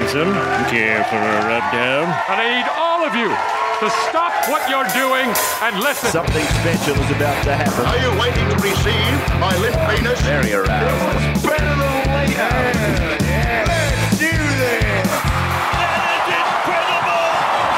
Robinson. Care for a rundown? I need all of you to stop what you're doing and listen. Something special is about to happen. Are you waiting to receive my limp penis? Very aroused. It's better than later. Let's do this. That is incredible!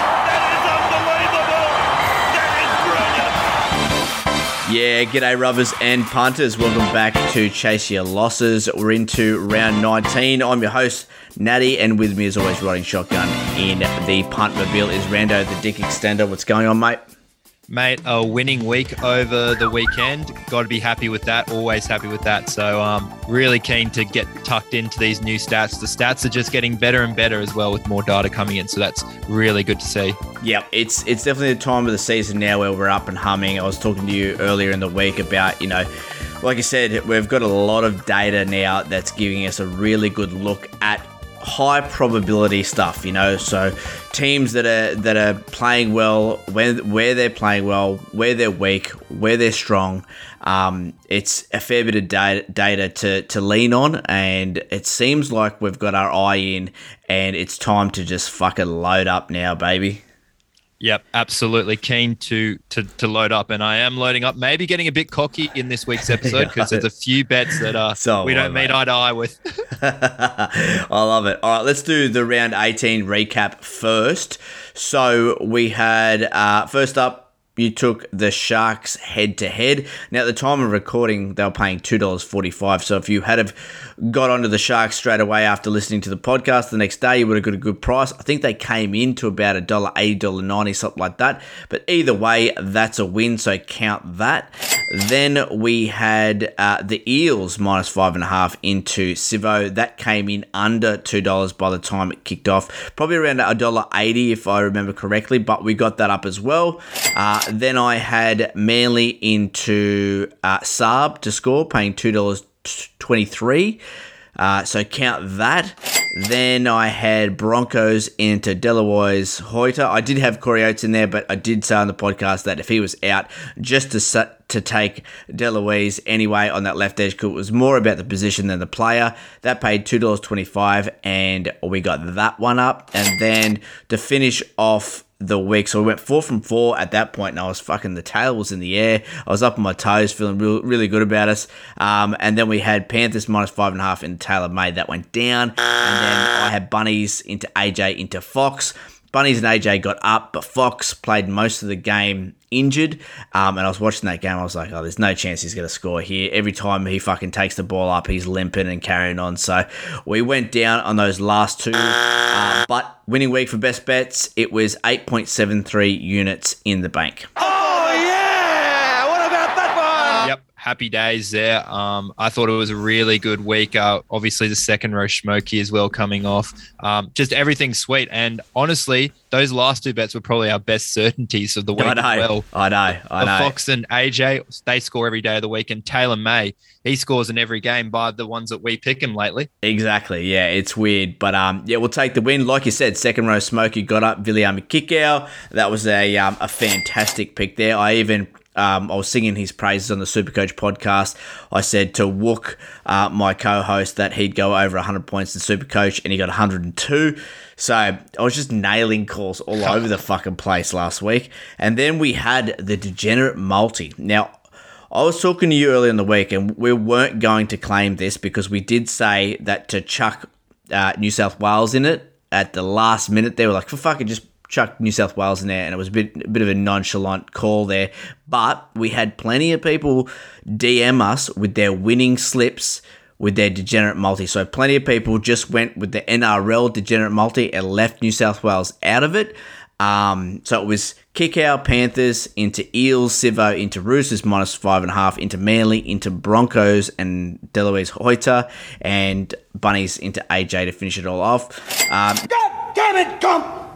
That is unbelievable! That is brilliant! Yeah, g'day rubbers and punters. Welcome back to Chase Your Losses. We're into round 19. I'm your host, Natty, and with me as always, riding shotgun in the puntmobile is Rando, the dick extender. What's going on, mate? Mate, a winning week over the weekend. Got to be happy with that. Always happy with that. So really keen to get tucked into these new stats. The stats are just getting better and better as well with more data coming in. So that's really good to see. Yeah, it's definitely the time of the season now where we're up and humming. I was talking to you earlier in the week about, like I said, we've got a lot of data now that's giving us a really good look at high probability stuff, so teams that are playing well, where they're playing well, where they're weak, where they're strong. It's a fair bit of data to lean on, and it seems like we've got our eye in, and it's time to just fucking load up now, baby. Yep, absolutely keen to load up, and I am loading up. Maybe getting a bit cocky in this week's episode because there's a few bets that we don't meet eye to eye with. I love it. All right, let's do the round 18 recap first. So we had first up. You took the Sharks head-to-head. Now, at the time of recording, they were paying $2.45. So if you had have got onto the Sharks straight away after listening to the podcast the next day, you would have got a good price. I think they came in to about $1.80, $1.90, something like that. But either way, that's a win, so count that. Then we had the Eels minus 5.5 into Sivo. That came in under $2 by the time it kicked off. Probably around $1.80 if I remember correctly, but we got that up as well. Then I had Manly into Saab to score, paying $2.23. So count that. Then I had Broncos into Deloise Hoyter. I did have Corey Oates in there, but I did say on the podcast that if he was out, just to take Deloise anyway on that left edge, because it was more about the position than the player. That paid $2.25, and we got that one up. And then to finish off the week, so we went 4 from 4 at that point, and I was the tail was in the air. I was up on my toes, feeling really good about us. And then we had Panthers minus 5.5 in Taylor Made. That went down. And then I had Bunnies into AJ into Fox. Bunnies and AJ got up, but Fox played most of the game injured. And I was watching that game. I was like, there's no chance he's going to score here. Every time he fucking takes the ball up, he's limping and carrying on. So we went down on those last two. But winning week for best bets, it was 8.73 units in the bank. Oh, yeah! What about that one? Yep, happy days there. I thought it was a really good week. Obviously, the second row Smokey as well coming off. Just everything sweet. And honestly, those last two bets were probably our best certainties of the week as well. I know. Fox and AJ, they score every day of the week. And Taylor May, he scores in every game by the ones that we pick him lately. Exactly. Yeah, it's weird. But we'll take the win. Like you said, second row Smokey got up. Viliami Kikau. That was a fantastic pick there. I was singing his praises on the Supercoach podcast. I said to Wook, my co-host, that he'd go over 100 points in Supercoach, and he got 102. So I was just nailing calls all over the fucking place last week. And then we had the Degenerate Multi. Now, I was talking to you earlier in the week, and we weren't going to claim this because we did say that to chuck New South Wales in it at the last minute. They were like, for fucking just chuck New South Wales in there, and it was a bit of a nonchalant call there. But we had plenty of people DM us with their winning slips with their Degenerate Multi. So plenty of people just went with the NRL Degenerate Multi and left New South Wales out of it. So it was Kikau, Panthers, into Eels, Sivo, into Roosters, minus 5.5, into Manly, into Broncos and Deloise Hoyter, and Bunnies into AJ to finish it all off. God damn it, Gump!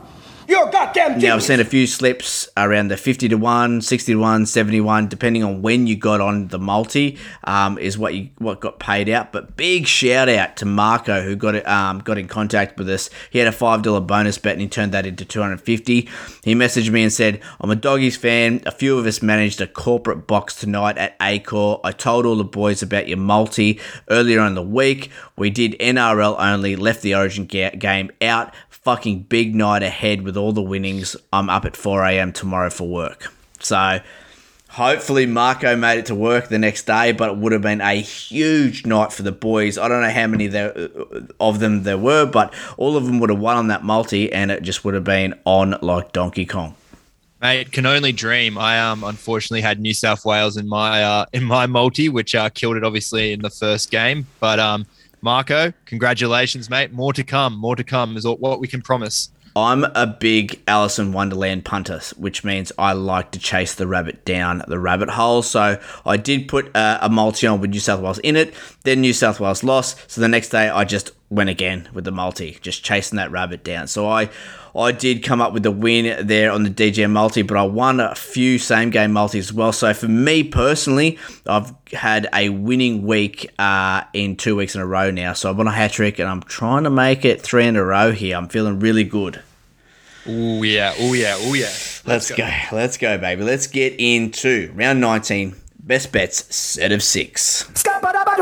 You're a goddamn genius. Now, I've seen a few slips around the 50 to 1, 60 to 1, 71, depending on when you got on the multi, is what got paid out. But big shout out to Marco, who got in contact with us. He had a $5 bonus bet and he turned that into $250. He messaged me and said, I'm a Doggies fan. A few of us managed a corporate box tonight at Accor. I told all the boys about your multi earlier in the week. We did NRL only, left the Origin game out. Fucking big night ahead with all the winnings. I'm up at 4 a.m. tomorrow for work. So hopefully Marco made it to work the next day, but it would have been a huge night for the boys. I don't know how many of them there were, but all of them would have won on that multi, and it just would have been on like Donkey Kong. Mate, can only dream. I unfortunately had New South Wales in my multi, which killed it obviously in the first game. But Marco, congratulations, mate. More to come is what we can promise. I'm a big Alice in Wonderland punter, which means I like to chase the rabbit down the rabbit hole. So I did put a multi on with New South Wales in it. Then New South Wales lost. So the next day I just went again with the multi, just chasing that rabbit down. So I did come up with the win there on the DGM multi, but I won a few same game multis as well. So for me personally, I've had a winning week in 2 weeks in a row now. So I've won a hat trick and I'm trying to make it 3 in a row here. I'm feeling really good. Oh yeah. Let's go, baby. Let's get into round 19. Best bets, set of 6. I'm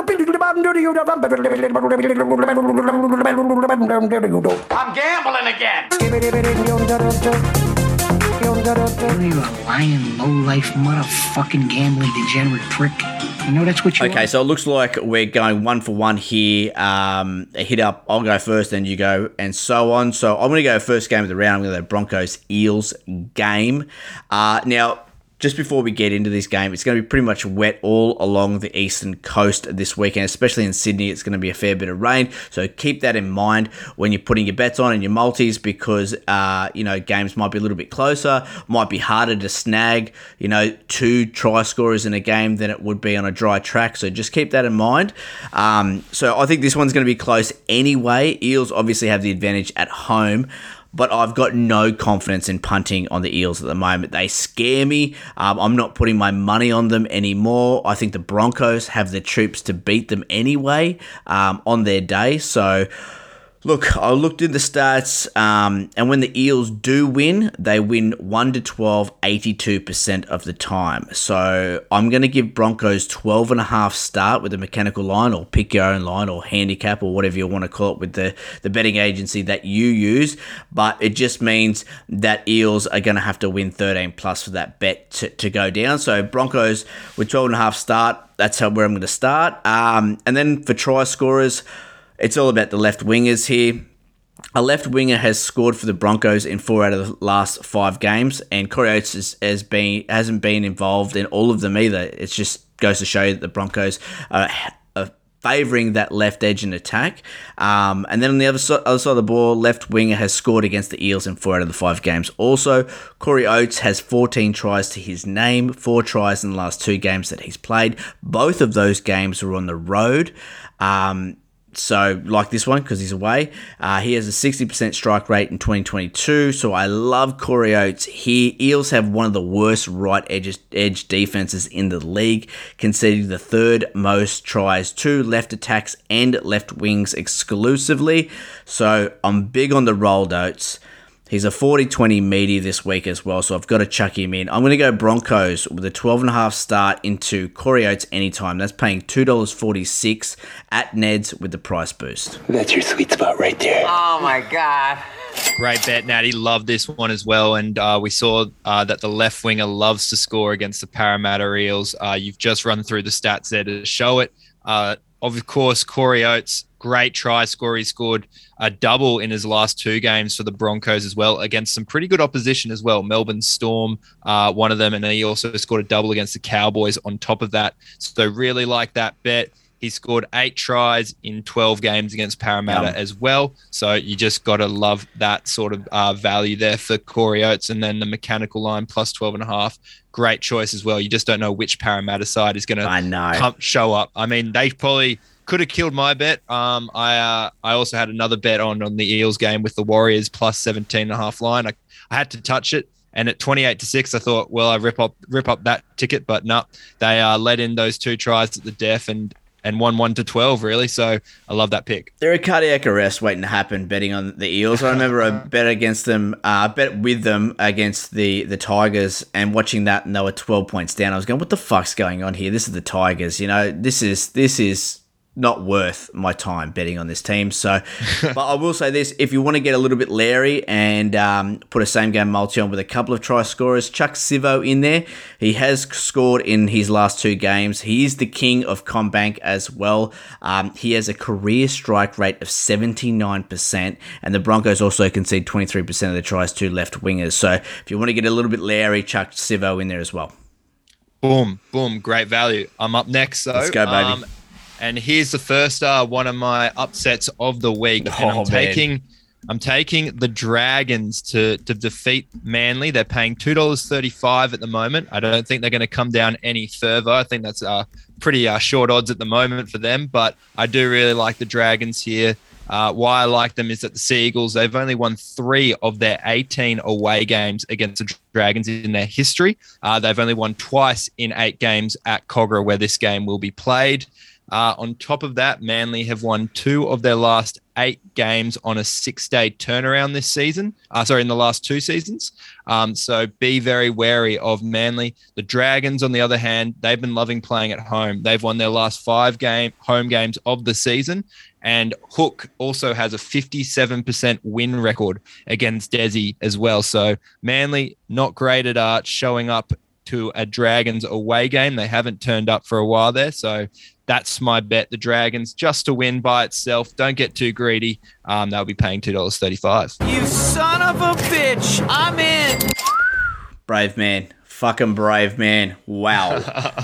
gambling again. You a lying, low-life, motherfucking gambling degenerate prick. You know that's what you Okay, are. so it looks like we're going 1 for 1 here. A hit up, I'll go first, then you go, and so on. So I'm going to go first game of the round. I'm going to go Broncos-Eels game. Now, just before we get into this game, it's going to be pretty much wet all along the eastern coast this weekend, especially in Sydney. It's going to be a fair bit of rain, so keep that in mind when you're putting your bets on and your multis, because games might be a little bit closer, might be harder to snag 2 try scorers in a game than it would be on a dry track. So just keep that in mind. So I think this one's going to be close anyway. Eels obviously have the advantage at home, but I've got no confidence in punting on the Eels at the moment. They scare me. I'm not putting my money on them anymore. I think the Broncos have the troops to beat them anyway on their day. So, look, I looked at the stats, and when the Eels do win, they win 1-12, 82% of the time. So I'm going to give Broncos 12.5 start with a mechanical line, or pick your own line, or handicap, or whatever you want to call it with the betting agency that you use. But it just means that Eels are going to have to win 13 plus for that bet to go down. So Broncos with 12.5 start, that's where I'm going to start. And then for try scorers, it's all about the left wingers here. A left winger has scored for the Broncos in 4 out of the last 5 games, and Corey Oates hasn't been involved in all of them either. It just goes to show you that the Broncos are favouring that left edge in attack. And then on the other side of the ball, left winger has scored against the Eels in 4 out of the 5 games. Also, Corey Oates has 14 tries to his name, 4 tries in the last 2 games that he's played. Both of those games were on the road. So, like this one, because he's away, he has a 60% strike rate in 2022, so I love Corey Oates here. Eels have one of the worst right edge defenses in the league, conceding the 3rd most tries to left attacks and left wings exclusively, so I'm big on the rolled Oates. He's a 40-20 meaty this week as well, so I've got to chuck him in. I'm going to go Broncos with a 12.5 start into Corey Oates anytime. That's paying $2.46 at Ned's with the price boost. That's your sweet spot right there. Oh my God. Great bet, Natty. Love this one as well. And we saw that the left winger loves to score against the Parramatta Eels. You've just run through the stats there to show it. Of course, Corey Oates, great try scorer. He scored a double in his last 2 games for the Broncos as well, against some pretty good opposition as well. Melbourne Storm, one of them, and then he also scored a double against the Cowboys on top of that. So really like that bet. He scored 8 tries in 12 games against Parramatta as well. So you just got to love that sort of value there for Corey Oates. And then the mechanical line plus 12.5. Great choice as well. You just don't know which Parramatta side is going to show up. I mean, they probably could have killed my bet. I also had another bet on the Eels game with the Warriors plus 17.5 line. I had to touch it. And at 28-6, I thought, well, I rip up that ticket, but no, they let in those 2 tries at the death and won 1-12, really. So I love that pick. They're a cardiac arrest waiting to happen betting on the Eels. I remember I bet against them, bet with them against the Tigers, and watching that, and they were 12 points down. I was going, what the fuck's going on here? This is the Tigers. You know, this is not worth my time betting on this team. So, but I will say this, if you want to get a little bit leery and put a same game multi on with a couple of try scorers, chuck Sivo in there. He has scored in his last 2 games. He is the king of CommBank as well. He has a career strike rate of 79%, and the Broncos also concede 23% of the tries to left wingers. So if you want to get a little bit leery, chuck Sivo in there as well. Boom, great value. I'm up next, so let's go, baby. And here's the first one of my upsets of the week. And I'm taking the Dragons to defeat Manly. They're paying $2.35 at the moment. I don't think they're going to come down any further. I think that's pretty short odds at the moment for them. But I do really like the Dragons here. Why I like them is that the Sea Eagles, they've only won 3 of their 18 away games against the Dragons in their history. They've only won twice in 8 games at Kogarah, where this game will be played. On top of that, Manly have won 2 of their last 8 games on a 6-day turnaround this season. In the last 2 seasons. So be very wary of Manly. The Dragons, on the other hand, they've been loving playing at home. They've won their last 5 home games of the season. And Hook also has a 57% win record against Desi as well. So Manly, not great at showing up to a Dragons away game. They haven't turned up for a while there. So that's my bet. The Dragons just to win by itself. Don't get too greedy. They'll be paying $2.35. You son of a bitch. I'm in. Brave man. Fucking brave man. Wow.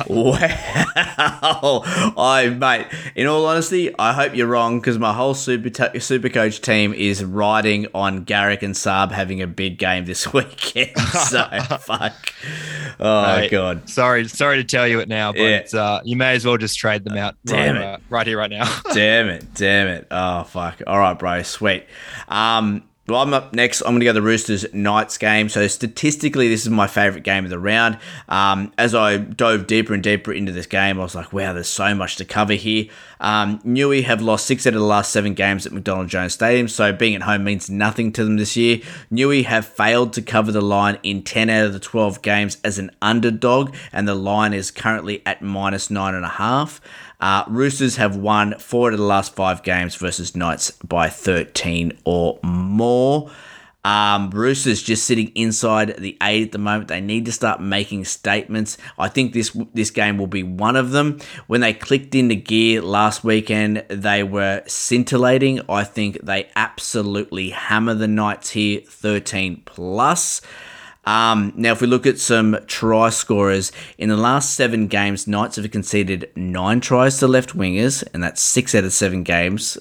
Wow. Mate, in all honesty, I hope you're wrong, because my whole Supercoach team is riding on Garrick and Saab having a big game this weekend. So, fuck. Oh, mate, God. Sorry to tell you it now, but you may as well just trade them out right here, right now. Damn it. Oh, fuck. All right, bro. Sweet. Well, I'm up next. I'm going to go the Roosters Knights game. So statistically, this is my favourite game of the round. As I dove deeper and deeper into this game, I was like, wow, there's so much to cover here. Newey have lost 6 out of the last 7 games at McDonald Jones Stadium, so being at home means nothing to them this year. Newey have failed to cover the line in 10 out of the 12 games as an underdog, and the line is currently at -9.5. Roosters have won 4 out of the last 5 games versus Knights by 13 or more. Roosters just sitting inside the 8 at the moment. They need to start making statements. I think this game will be one of them. When they clicked into gear last weekend, they were scintillating. I think they absolutely hammer the Knights here, 13 plus. Now, if we look at some try scorers, in the last 7 games, Knights have conceded 9 tries to left wingers, and that's 6 out of 7 games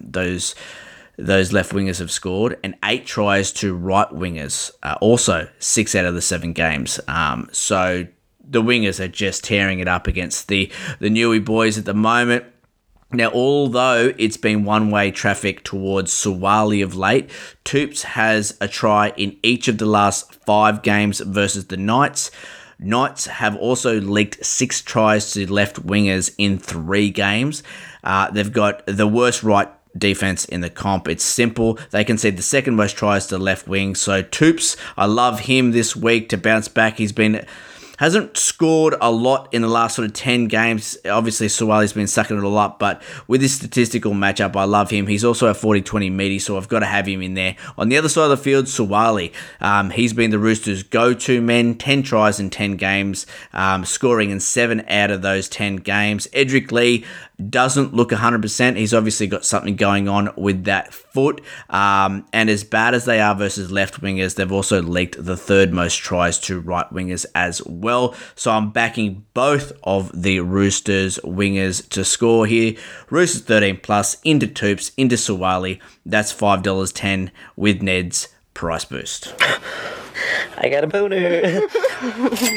those left wingers have scored, and 8 tries to right wingers, also 6 out of the 7 games. So the wingers are just tearing it up against the Newey boys at the moment. Now, although it's been one-way traffic towards Suwali of late, Toops has a try in each of the last 5 games versus the Knights. Knights have also leaked 6 tries to left wingers in 3 games. They've got the worst right defense in the comp. It's simple. They concede the second most tries to left wing. So Toops, I love him this week to bounce back. Hasn't scored a lot in the last sort of 10 games. Obviously, Suwali's been sucking it all up, but with this statistical matchup, I love him. He's also a 40-20 meaty, so I've got to have him in there. On the other side of the field, Suwali. He's been the Roosters' go-to man, 10 tries in 10 games, scoring in 7 out of those 10 games. Edric Lee doesn't look 100%. He's obviously got something going on with that foot. And as bad as they are versus left wingers, they've also leaked the 3rd most tries to right wingers as well. So I'm backing both of the Roosters wingers to score here. Roosters 13 plus into Toops, into Suwali. That's $5.10 with Ned's price boost. I got a boner.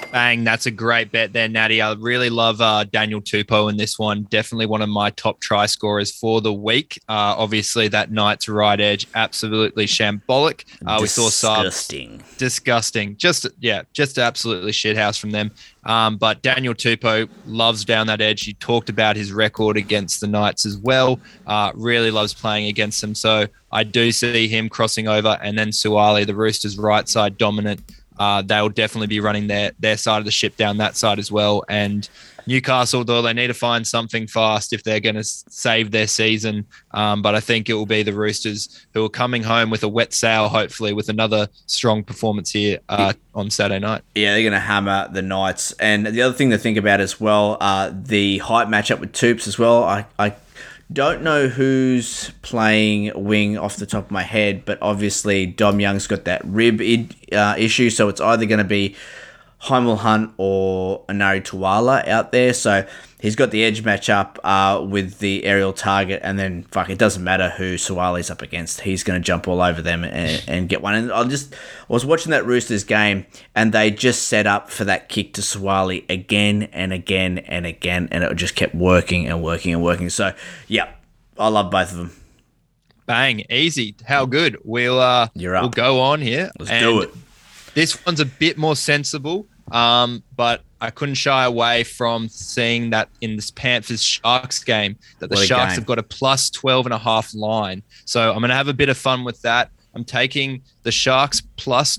Bang, that's a great bet there, Natty. I really love Daniel Tupou in this one. Definitely one of my top try scorers for the week. Obviously, that Knights right edge, absolutely shambolic. We saw Saab. Disgusting. Just absolutely shithouse from them. But Daniel Tupou loves down that edge. You talked about his record against the Knights as well. Really loves playing against them. So I do see him crossing over. And then Suwali, the Roosters right side dominant. They'll definitely be running their side of the ship down that side as well. And Newcastle, though, they need to find something fast if they're going to save their season. But I think it will be the Roosters who are coming home with a wet sail, hopefully, with another strong performance here on Saturday night. Yeah, they're going to hammer the Knights. And the other thing to think about as well, the height matchup with Toops as well. I don't know who's playing wing off the top of my head, but obviously Dom Young's got that rib issue, so it's either going to be Heimel Hunt or Anari Tuala out there. So he's got the edge matchup with the aerial target, and then it doesn't matter who Suwali's up against. He's going to jump all over them and get one. And I was watching that Roosters game, and they just set up for that kick to Suwali again and again and again, and it just kept working and working and working. So, yeah, I love both of them. Bang, easy. How good. We'll go on here. Let's do it. This one's a bit more sensible, but I couldn't shy away from seeing that in this Panthers-Sharks game, that the Sharks have got a plus 12.5 line. So I'm going to have a bit of fun with that. I'm taking the Sharks plus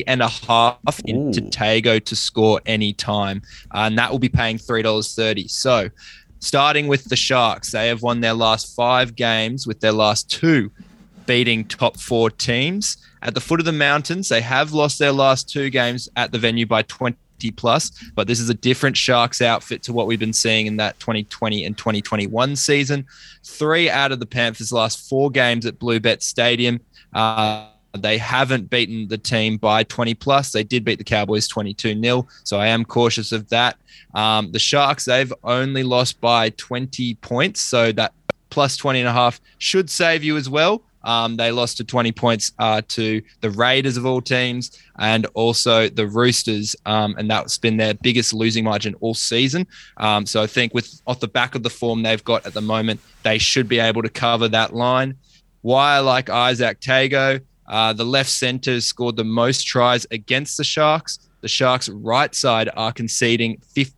20.5 into Tago to score any time, and that will be paying $3.30. So starting with the Sharks, they have won their last 5 games with their last 2 beating top 4 teams. At the foot of the mountains, they have lost their last 2 games at the venue by 20 plus, but this is a different Sharks outfit to what we've been seeing in that 2020 and 2021 season. 3 out of the Panthers' last 4 games at Bluebet Stadium. They haven't beaten the team by 20 plus. They did beat the Cowboys 22-0, so I am cautious of that. The Sharks, they've only lost by 20 points, so that plus 20.5 should save you as well. They lost to 20 points to the Raiders of all teams and also the Roosters, and that's been their biggest losing margin all season. So I think off the back of the form they've got at the moment, they should be able to cover that line. Why I like Isaac Tago, the left centre scored the most tries against the Sharks. The Sharks' right side are conceding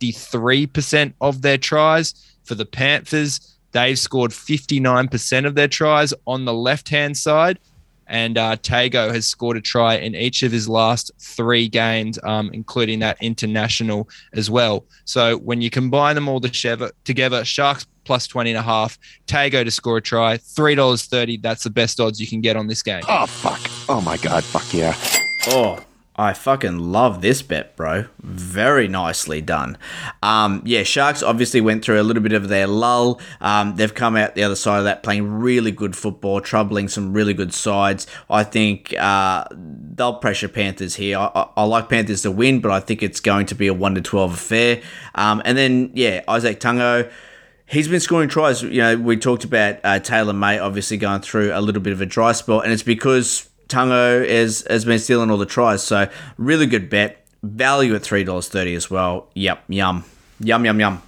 53% of their tries. For the Panthers, they've scored 59% of their tries on the left-hand side, and Tago has scored a try in each of his last 3 games, including that international as well. So when you combine them all together, Sharks plus 20.5, Tago to score a try, $3.30. That's the best odds you can get on this game. Oh, fuck. Oh, my God. Fuck yeah. Oh, I fucking love this bet, bro. Very nicely done. Sharks obviously went through a little bit of their lull. They've come out the other side of that playing really good football, troubling some really good sides. I think they'll pressure Panthers here. I like Panthers to win, but I think it's going to be a 1-12 affair. And then, Isaac Tungo, he's been scoring tries. You know, we talked about Taylor May obviously going through a little bit of a dry spell, and it's because Tungo has been stealing all the tries. So really good bet. Value at $3.30 as well. Yep. Yum. Yum, yum, yum.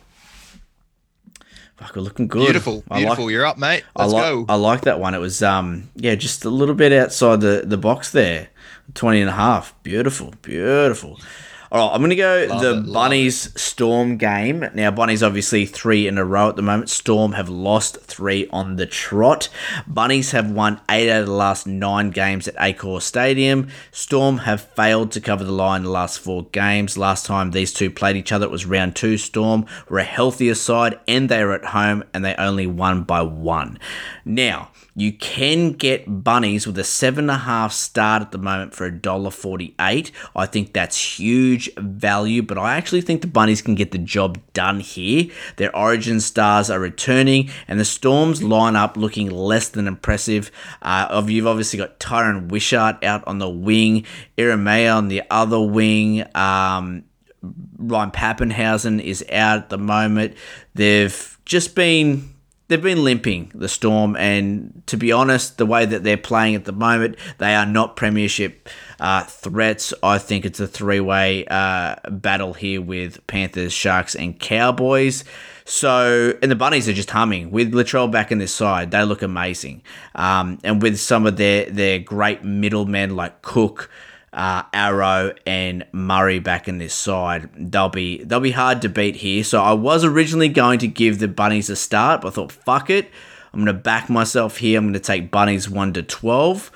Fuck, we're looking good. Beautiful. You're up, mate. Let's go. I like that one. It was, just a little bit outside the box there. 20.5. Beautiful. All right, I'm going to go Bunnies Storm game. Now, Bunnies obviously 3 in a row at the moment. Storm have lost 3 on the trot. Bunnies have won 8 out of the last 9 games at Accor Stadium. Storm have failed to cover the line in the last 4 games. Last time these two played each other, it was round 2. Storm were a healthier side, and they were at home, and they only won by 1. Now, you can get Bunnies with a 7.5 start at the moment for $1.48. I think that's huge value, but I actually think the Bunnies can get the job done here. Their origin stars are returning, and the Storm's lineup looking less than impressive. You've obviously got Tyron Wishart out on the wing, Iramea on the other wing. Ryan Pappenhausen is out at the moment. They've just been they've been limping, the Storm, and to be honest, the way that they're playing at the moment, they are not premiership threats. I think it's a three-way battle here with Panthers, Sharks, and Cowboys. So, and the Bunnies are just humming. With Latrell back in this side, they look amazing. And with some of their great middlemen like Cook, Arrow, and Murray back in this side, they'll be hard to beat here. So I was originally going to give the Bunnies a start, but I thought, fuck it. I'm going to back myself here. I'm going to take Bunnies 1-12.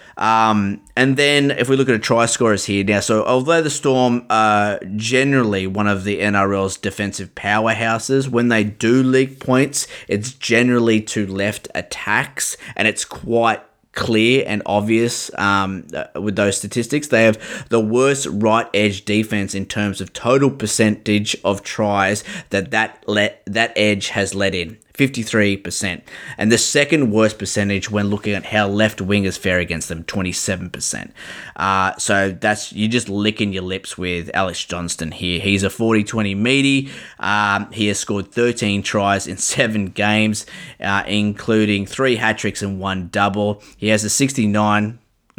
And then if we look at a try scorers here now, so although the Storm are generally one of the NRL's defensive powerhouses, when they do leak points, it's generally to left attacks, and it's quite clear and obvious with those statistics. They have the worst right edge defense in terms of total percentage of tries that edge has let in. 53%, and the second worst percentage when looking at how left wingers fare against them, 27%. So that's, you're just licking your lips with Alex Johnston here. He's a 40-20 meaty. He has scored 13 tries in 7 games, including 3 hat-tricks and 1 double. He has a 69%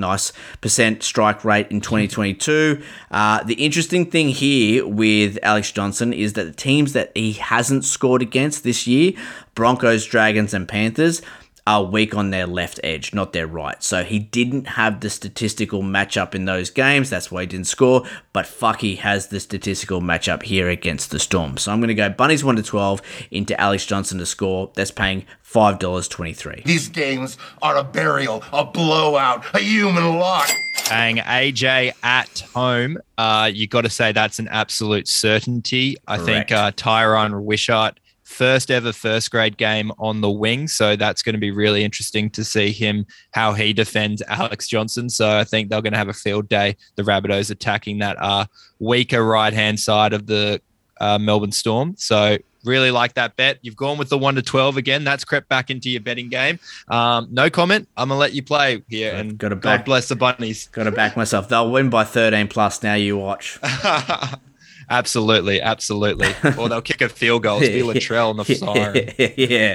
strike rate in 2022. The interesting thing here with Alex Johnson is that the teams that he hasn't scored against this year, Broncos, Dragons, and Panthers, are weak on their left edge, not their right. So he didn't have the statistical matchup in those games. That's why he didn't score. But fuck, he has the statistical matchup here against the Storm. So I'm going to go Bunnies 1-12 into Alex Johnson to score. That's paying $5.23. These games are a burial, a blowout, a human lock. Paying AJ at home, you got to say that's an absolute certainty. I think Tyron Wishart, first ever first grade game on the wing. So that's going to be really interesting to see him, how he defends Alex Johnson. So I think they're going to have a field day, the Rabbitohs attacking that weaker right-hand side of the Melbourne Storm. So really like that bet. You've gone with the 1-12 again. That's crept back into your betting game. No comment. I'm going to let you play here. And God bless the Bunnies. Got to back myself. They'll win by 13 plus. Now you watch. Absolutely. Or they'll kick a field goal. It's be Latrell on the siren. Yeah.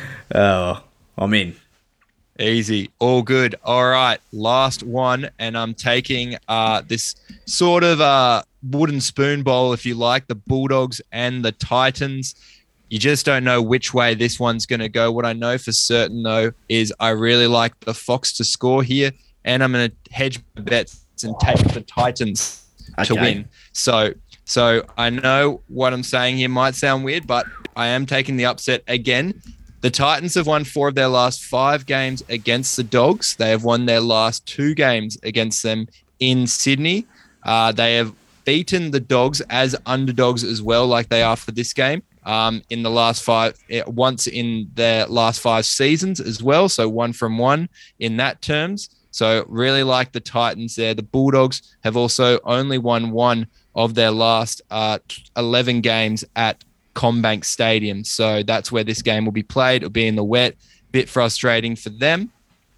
Oh, I'm in. Easy. All good. All right. Last one. And I'm taking this sort of wooden spoon bowl, if you like, the Bulldogs and the Titans. You just don't know which way this one's going to go. What I know for certain, though, is I really like the Fox to score here. And I'm going to hedge my bets and take the Titans to win. So I know what I'm saying here might sound weird, but I am taking the upset again. The Titans have won 4 of their last 5 games against the Dogs. They have won their last 2 games against them in Sydney. They have beaten the Dogs as underdogs as well, like they are for this game, in the last 5, once in their last 5 seasons as well. So 1 from 1 in that terms. So really like the Titans there. The Bulldogs have also only won 1 of their last 11 games at CommBank Stadium. So that's where this game will be played. It'll be in the wet. Bit frustrating for them.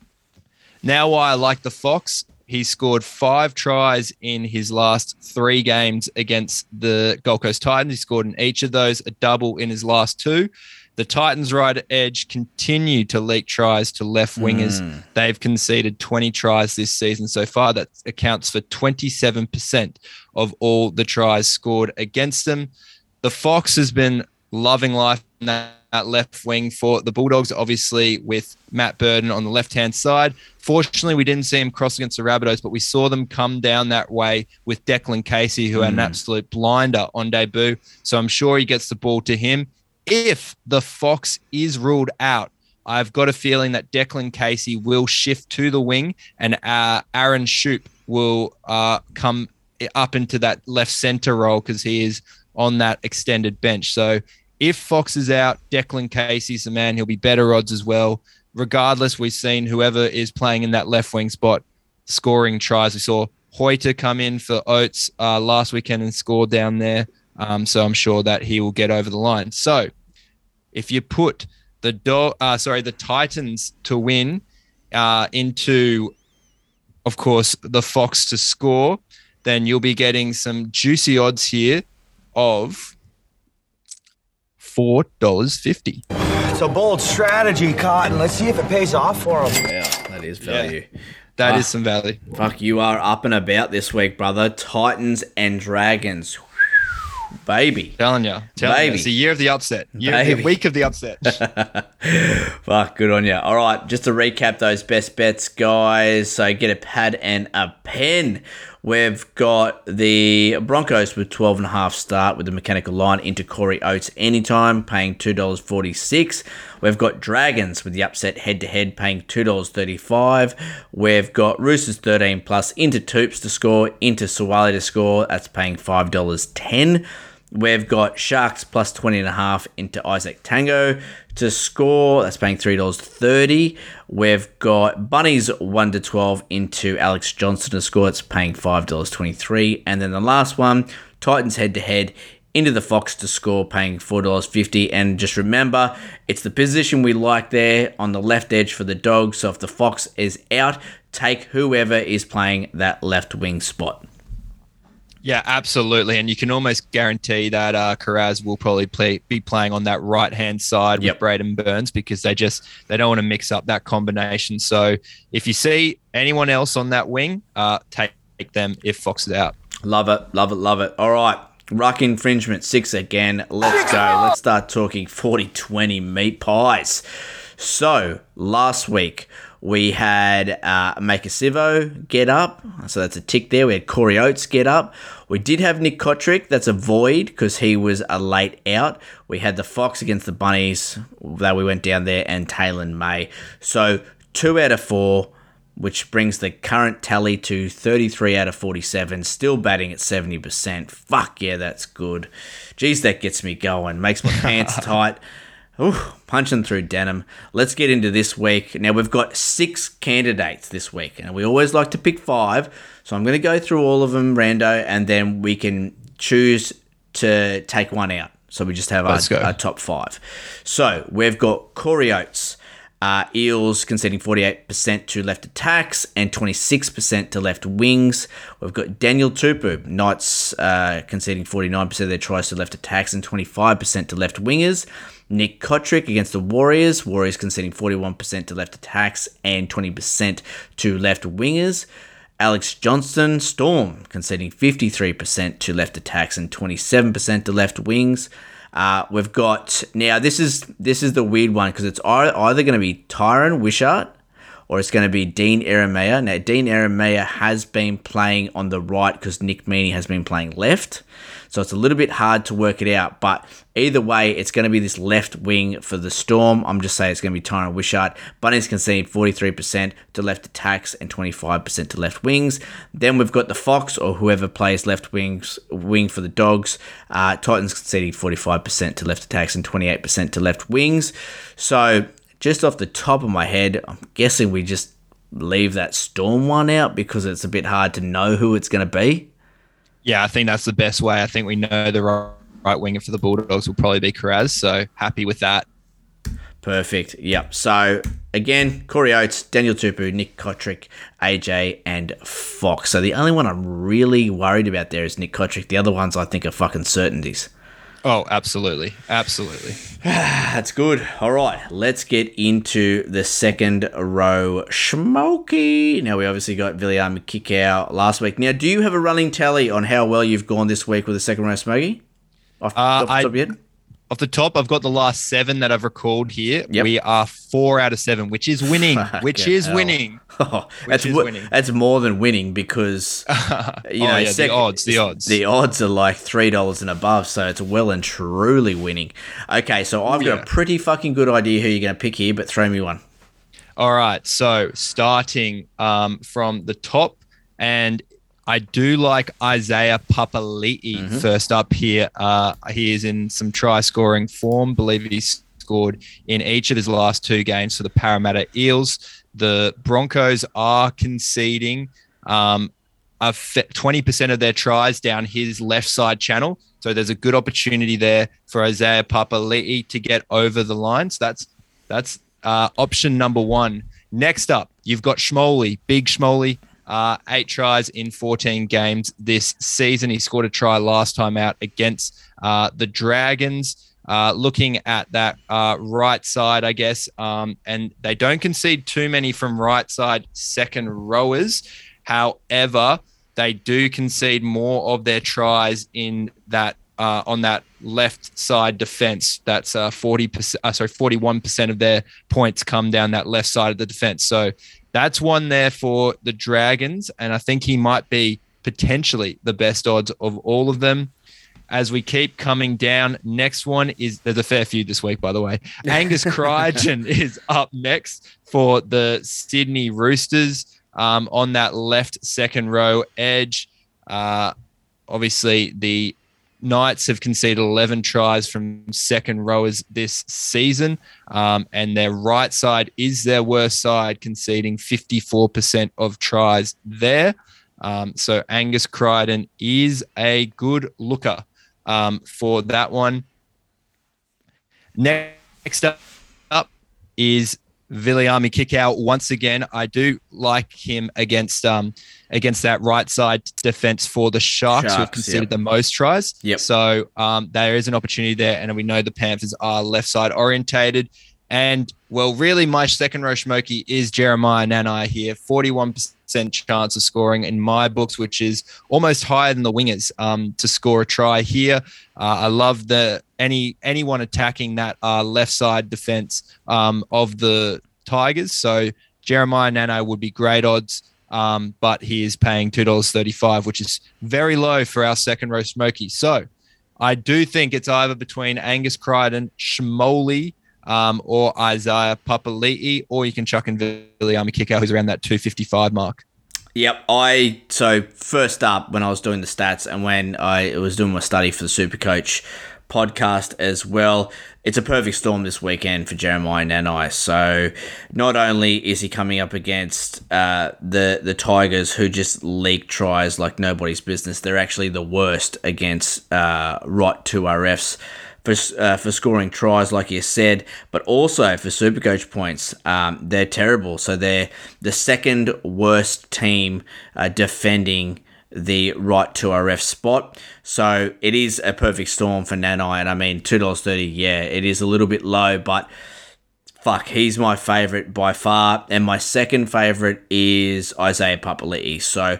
Now why I like the Fox. He scored 5 tries in his last 3 games against the Gold Coast Titans. He scored in each of those, a double in his last 2. The Titans right edge continue to leak tries to left wingers. They've conceded 20 tries this season so far. That accounts for 27% of all the tries scored against them. The Fox has been loving life in that left wing for the Bulldogs, obviously with Matt Burton on the left-hand side. Fortunately, we didn't see him cross against the Rabbitohs, but we saw them come down that way with Declan Casey, who had an absolute blinder on debut. So I'm sure he gets the ball to him. If the Fox is ruled out, I've got a feeling that Declan Casey will shift to the wing and Aaron Shoop will come up into that left center role because he is on that extended bench. So if Fox is out, Declan Casey's the man. He'll be better odds as well. Regardless, we've seen whoever is playing in that left wing spot scoring tries. We saw Hoyter come in for Oates last weekend and score down there. So I'm sure that he will get over the line. So if you put the Titans to win into, of course, the Fox to score, then you'll be getting some juicy odds here of $4.50. It's a bold strategy, Cotton. Let's see if it pays off for him. Yeah, that is value. That is some value. Fuck, you are up and about this week, brother. Titans and Dragons. Baby. Telling you. It's the year of the upset. Week of the upset. Fuck, good on you. All right, just to recap those best bets, guys. So get a pad and a pen. We've got the Broncos with 12.5 start with the mechanical line into Corey Oates anytime, paying $2.46. We've got Dragons with the upset head-to-head, paying $2.35. We've got Roosters 13 plus into Toops to score, into Suwali to score. That's paying $5.10. We've got Sharks plus 20.5 into Isaac Tango to score. That's paying $3.30. We've got Bunnies 1-12 into Alex Johnson to score. It's paying $5.23. And then the last one, Titans head-to-head into the Fox to score, paying $4.50. And just remember, it's the position we like there on the left edge for the Dogs. So if the Fox is out, take whoever is playing that left wing spot. Yeah, absolutely. And you can almost guarantee that Carraz will probably be playing on that right-hand side with Braden Burns because they don't want to mix up that combination. So if you see anyone else on that wing, take them if Fox is out. Love it, love it, love it. All right, ruck infringement 6 again. Let's go. Let's start talking 40-20 meat pies. So last week, we had Maika Sivo get up. So that's a tick there. We had Corey Oates get up. We did have Nick Kotrick. That's a void because he was a late out. We had the Fox against the Bunnies that we went down there and Taylor May. So 2 out of 4, which brings the current tally to 33 out of 47. Still batting at 70%. Fuck yeah, that's good. Jeez, that gets me going. Makes my pants tight. Ooh, punching through denim. Let's get into this week. Now, we've got 6 candidates this week, and we always like to pick 5. So I'm going to go through all of them, rando, and then we can choose to take one out. So we just have our top 5. So we've got Corey Oates. Eels conceding 48% to left attacks and 26% to left wings. We've got Daniel Tupu. Knights conceding 49% of their tries to left attacks and 25% to left wingers. Nick Kotrick against the Warriors. Warriors conceding 41% to left attacks and 20% to left wingers. Alex Johnston, Storm, conceding 53% to left attacks and 27% to left wings. We've got, now this is the weird one because it's either going to be Tyron Wishart or it's going to be Dean Eremea. Now, Dean Eremea has been playing on the right because Nick Meaney has been playing left. So it's a little bit hard to work it out. But either way, it's going to be this left wing for the Storm. I'm just saying it's going to be Tyron Wishart. Bunnies conceding 43% to left attacks and 25% to left wings. Then we've got the Fox or whoever plays left wing for the Dogs. Titans conceding 45% to left attacks and 28% to left wings. So just off the top of my head, I'm guessing we just leave that Storm one out because it's a bit hard to know who it's going to be. Yeah, I think that's the best way. I think we know the right winger for the Bulldogs will probably be Carraz, so happy with that. Perfect. Yep. So, again, Corey Oates, Daniel Tupu, Nick Kotrick, AJ, and Fox. So, the only one I'm really worried about there is Nick Kotrick. The other ones I think are fucking certainties. Oh, absolutely. Absolutely. That's good. All right, let's get into the second row. Schmokey. Now, we obviously got Villiam Kikau last week. Now, do you have a running tally on how well you've gone this week with the second row, Smokey? Off the top of your head? Off the top, I've got the last 7 that I've recalled here. Yep. We are 4 out of 7, which is winning. Winning. Oh, that's more than winning because the odds. The odds are like $3 and above, so it's well and truly winning. Okay, so I've got a pretty fucking good idea who you're going to pick here, but throw me one. All right, so starting from the top, and I do like Isaiah Papali'i first up here. He is in some try-scoring form. Believe he's scored in each of his last 2 games for the Parramatta Eels. The Broncos are conceding 20% of their tries down his left side channel. So there's a good opportunity there for Isaiah Papali'i to get over the line. So that's option number 1. Next up, you've got Schmoley, Big Schmoley. 8 tries in 14 games this season. He scored a try last time out against the Dragons. looking at that right side, I guess, and they don't concede too many from right side second rowers. However, they do concede more of their tries in that on that left side defense. That's 41% of their points come down that left side of the defense. So that's one there for the Dragons, and I think he might be potentially the best odds of all of them. As we keep coming down, next one is, there's a fair few this week, by the way. Angus Crichton is up next for the Sydney Roosters on that left second row edge. Obviously, the Knights have conceded 11 tries from second rowers this season, and their right side is their worst side, conceding 54% of tries there. So Angus Crichton is a good looker for that one. Next up is Viliami Kikau. Once again, I do like him against that right side defense for the Sharks, who have conceded the most tries. Yep. So there is an opportunity there, and we know the Panthers are left side orientated. And, well, really my second row smoky is Jeremiah Nanai here. 41% chance of scoring in my books, which is almost higher than the wingers to score a try here. I love anyone attacking that left side defense of the Tigers. So Jeremiah Nanai would be great odds, but he is paying $2.35, which is very low for our second row smoky. So I do think it's either between Angus Crichton, Shmoley, or Isaiah Papali'i, or you can chuck in Viliami Kikau, who's around that 255 mark. Yep. So first up, when I was doing the stats and when I was doing my study for the Supercoach podcast as well, it's a perfect storm this weekend for Jeremiah Nanai. So not only is he coming up against the Tigers, who just leak tries like nobody's business, they're actually the worst against right 2RFs for scoring tries, like you said, but also for Supercoach points. They're terrible. So they're the second worst team defending the right 2RF spot. So it is a perfect storm for Nanai. And I mean, $2.30, yeah, it is a little bit low, but fuck, he's my favourite by far. And my second favourite is Isaiah Papali'i. So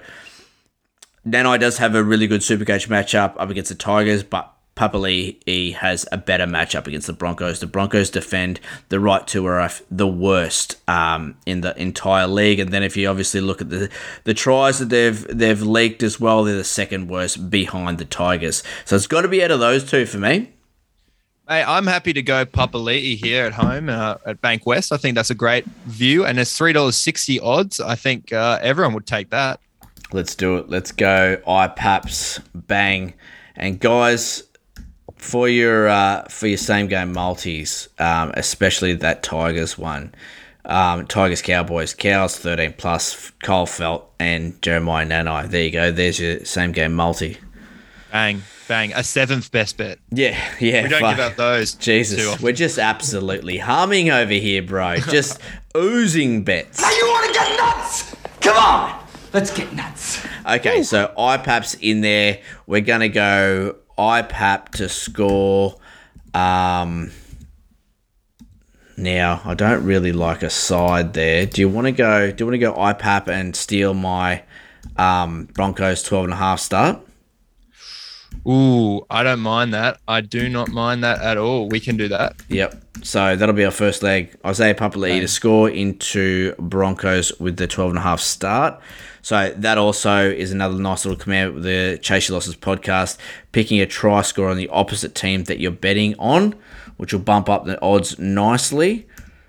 Nanai does have a really good Supercoach matchup up against the Tigers, but Papali'i has a better matchup against the Broncos. The Broncos defend the right 2RF the worst in the entire league. And then if you obviously look at the tries that they've leaked as well, they're the second worst behind the Tigers. So it's got to be out of those two for me. Hey, I'm happy to go Papali'i here at home at Bank West. I think that's a great view. And it's $3.60 odds. I think everyone would take that. Let's do it. Let's go. IPAPs, bang. And guys, for your same game multis, especially that Tigers one, Tigers Cowboys, Cows 13 plus, Cole Felt and Jeremiah Nanai. There you go. There's your same game multi. Bang, bang. A seventh best bet. Yeah. We don't give out those. Jesus, we're just absolutely humming over here, bro. Just oozing bets. Now you want to get nuts? Come on, let's get nuts. Okay, so IPAP's in there. We're gonna go IPAP to score. Now, I don't really like a side there. Do you want to go IPAP and steal my Broncos 12.5 start? Ooh, I don't mind that. I do not mind that at all. We can do that. Yep. So that'll be our first leg. Isaiah Papali'i to score into Broncos with the 12.5 start. So that also is another nice little command with the Chase Your Losses podcast, picking a try score on the opposite team that you're betting on, which will bump up the odds nicely.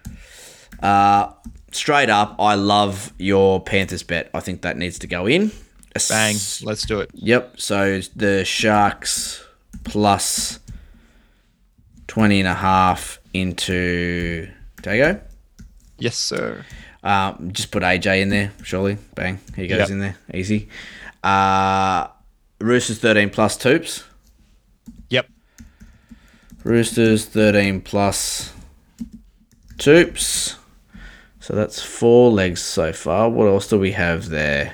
Straight up, I love your Panthers bet. I think that needs to go in. Bang, let's do it. Yep, so the Sharks plus 20.5 into Dago. Yes, sir. Just put AJ in there, surely. Bang, he goes in there. Easy. Roosters 13 plus Toops. Yep. Roosters 13 plus Toops. So that's 4 legs so far. What else do we have there?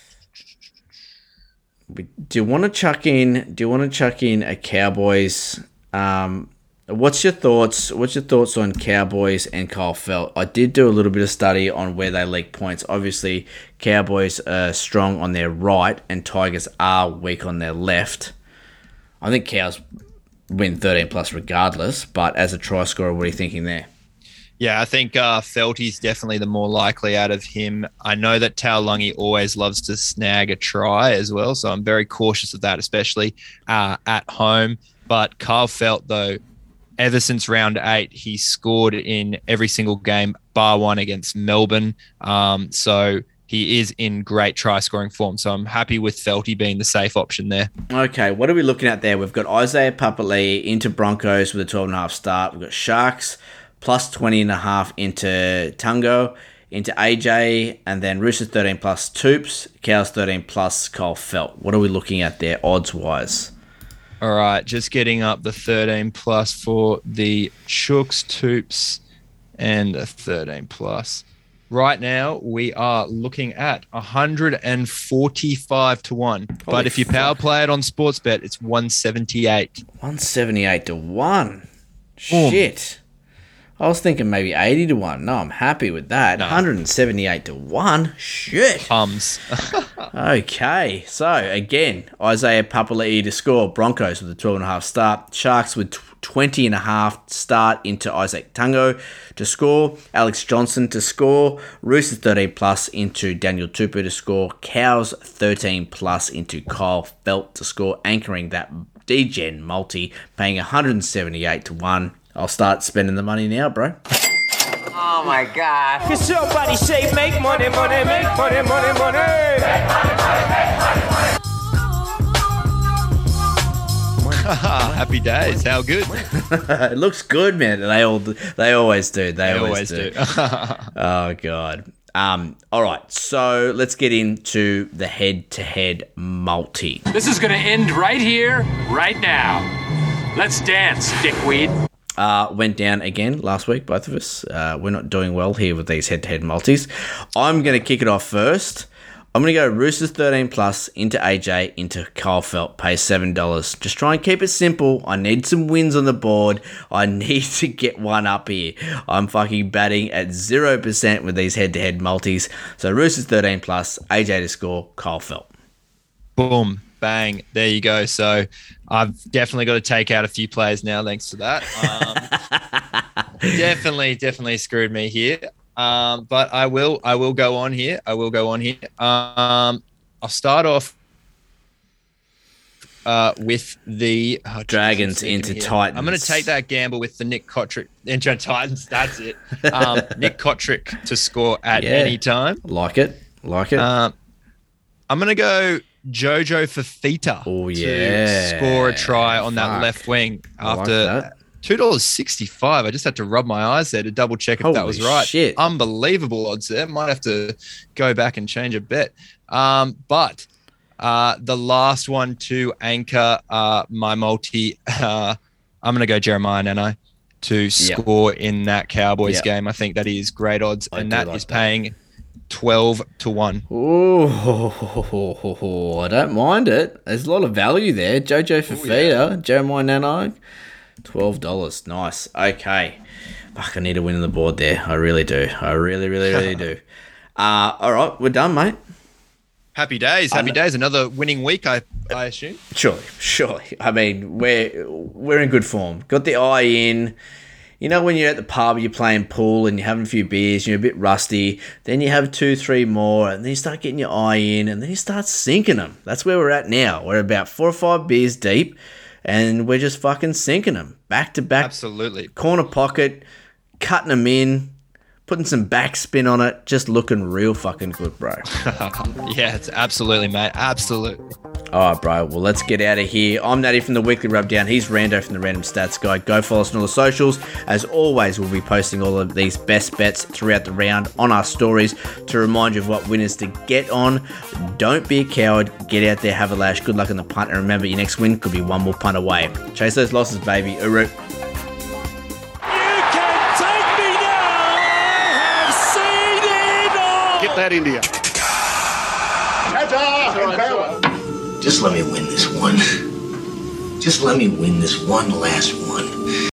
Do you want to chuck in a Cowboys What's your thoughts? What's your thoughts on Cowboys and Kyle Feldt? I did do a little bit of study on where they leak points. Obviously, Cowboys are strong on their right, and Tigers are weak on their left. I think Cows win 13 plus regardless. But as a try scorer, what are you thinking there? Yeah, I think Felty's definitely the more likely out of him. I know that Taulagi always loves to snag a try as well, so I'm very cautious of that, especially at home. But Kyle Feldt, though, ever since round 8, he scored in every single game, bar one against Melbourne. So he is in great try-scoring form. So I'm happy with Felty being the safe option there. Okay, what are we looking at there? We've got Isaiah Papali'i into Broncos with a 12.5 start. We've got Sharks plus 20.5 into Tungo, into AJ, and then Roosters 13 plus Toops, Cows 13 plus Kyle Feldt. What are we looking at there odds-wise? All right, just getting up the 13 plus for the Chooks, Toops, and the 13 plus. Right now, we are looking at 145 to 1. But if you power play it on Sportsbet, it's 178. 178 to 1. Shit. I was thinking maybe 80 to 1. No, I'm happy with that. No. 178 to 1. Shit. Pums. Okay. So, again, Isaiah Papali'i to score. Broncos with a 12.5 start. Sharks with 20.5 start into Isaac Tungo to score. Alex Johnson to score. Roosters 13 plus into Daniel Tupou to score. Cows 13 plus into Kyle Feldt to score. Anchoring that DGen multi, paying 178 to 1. I'll start spending the money now, bro. Oh my God. Can somebody say make money, money, make money, money, money? Happy days. How good? It looks good, man. They always do. They always do. Oh, God. All right, so let's get into the head-to-head multi. This is going to end right here, right now. Let's dance, dickweed. Went down again last week, both of us. We're not doing well here with these head-to-head multis. I'm going to kick it off first. I'm going to go Roosters 13 plus into AJ into Kyle Feldt, pay $7. Just try and keep it simple. I need some wins on the board. I need to get one up here. I'm fucking batting at 0% with these head-to-head multis. So Roosters 13 plus, AJ to score, Kyle Feldt. Boom. Bang. There you go. So I've definitely got to take out a few players now thanks to that. Definitely screwed me here. But I will go on here. I'll start off with the Dragons into Titans. I'm going to take that gamble with the Nick Cotric into Titans. That's it. Nick Cotric to score at any time. Like it. I'm going to go Jojo Fafita to score a try on that left wing after $2.65. I just had to rub my eyes there to double check if that was right. Shit. Unbelievable odds there. Might have to go back and change a bet. But the last one to anchor my multi, I'm going to go Jeremiah Nanai to score in that Cowboys game. I think that is great odds, and that is paying 12 to 1. Oh, I don't mind it. There's a lot of value there. Jojo Fafita, Jeremiah Nanai, $12. Nice. Okay. Fuck, I need a win on the board there. I really do. I really do. All right, we're done, mate. Happy days. Another winning week, I assume. Surely. I mean, we're in good form. Got the eye in. You know, when you're at the pub, you're playing pool and you're having a few beers, you're a bit rusty, then you have 2-3 more, and then you start getting your eye in, and then you start sinking them. That's where we're at now. We're about 4 or 5 beers deep, and we're just fucking sinking them. Back to back. Absolutely. Corner pocket, cutting them in, putting some backspin on it, just looking real fucking good, bro. Yeah, it's absolutely, mate. Absolutely. All right, bro. Well, let's get out of here. I'm Natty from the Weekly Rubdown. He's Rando from the Random Stats Guy. Go follow us on all the socials. As always, we'll be posting all of these best bets throughout the round on our stories to remind you of what winners to get on. Don't be a coward. Get out there, have a lash. Good luck on the punt. And remember, your next win could be one more punt away. Chase those losses, baby. Uru. Get that India. Just let me win this one. Just let me win this one last one.